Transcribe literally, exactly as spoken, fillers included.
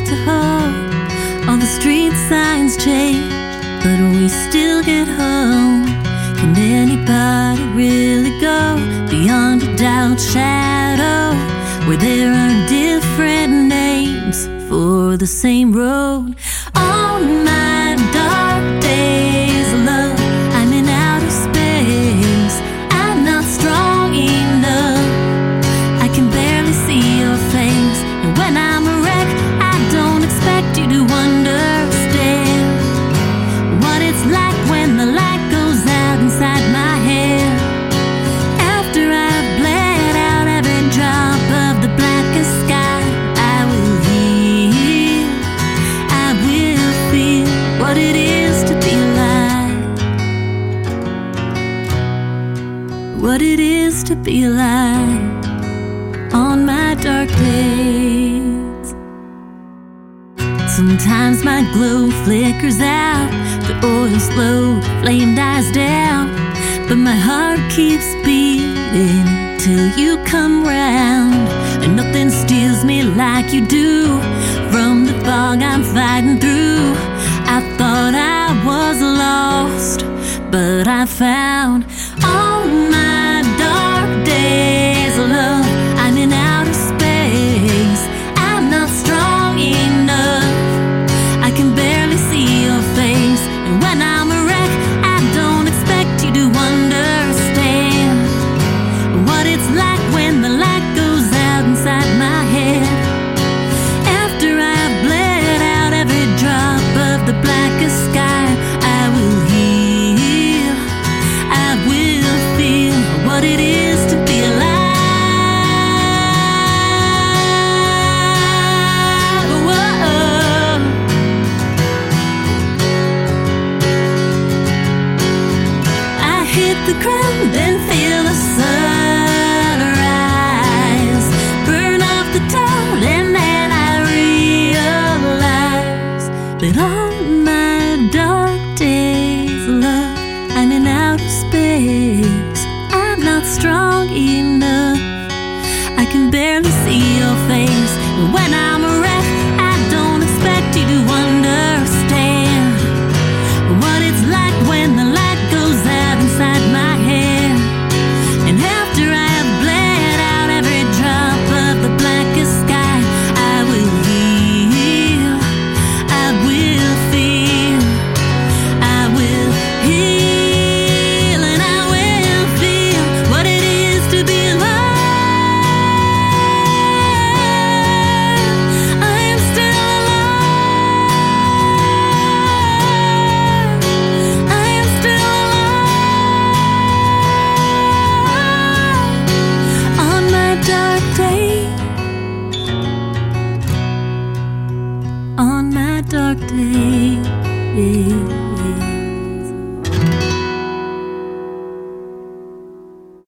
to hold. All the street signs change, but we still get home. Can anybody really go beyond a doubt shadow, where there are different names for the same road? On my dark days, love, I'm in outer space. I'm not strong enough, I can barely see your face. And when I'm a wreck, I don't expect you to understand what it's like when the light goes out inside my head. After I've bled out every drop of the blackest sky, I will heal, I will feel what it is to be alive, what it is to be alive on my dark days. Sometimes my glow flickers out, the oil slow flame dies down, but my heart keeps beating till you come round. And nothing steals me like you do from the fog I'm fighting through. I thought I was lost, but I found all my dark days, love, I'm in outer space. I'm not strong enough, I can barely see your face. And when I'm a wreck, I don't expect you to understand what it's like when the light goes out inside my head. After I've bled out every drop of the blackest sky, I will heal, I will feel what it is to be alive. Whoa. I hit the ground and feel the sun rise, burn off the town, and then I realize that on my dark days, love, I'm in outer space. I'm not strong enough, I can barely see your face. And when I'm a wreck, I don't expect you to understand what it's like when the light goes out inside my head. And after I have bled out every drop of the blackest sky, I will heal, I will feel, I will heal, and I will feel what it is to be alive. I am still alive, I am still alive on my dark day, on my dark day.